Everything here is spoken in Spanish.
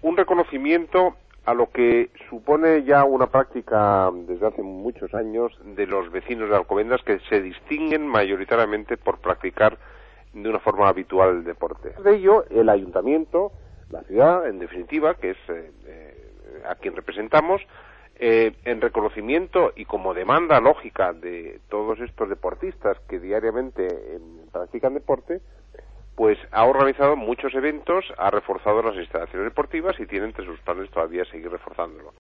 un reconocimiento a lo que supone ya una práctica desde hace muchos años de los vecinos de Alcobendas, que se distinguen mayoritariamente por practicar de una forma habitual el deporte. De ello, el ayuntamiento, la ciudad, en definitiva, que es a quien representamos, en reconocimiento y como demanda lógica de todos estos deportistas que diariamente practican deporte, pues ha organizado muchos eventos, ha reforzado las instalaciones deportivas y tiene entre sus planes todavía seguir reforzándolo.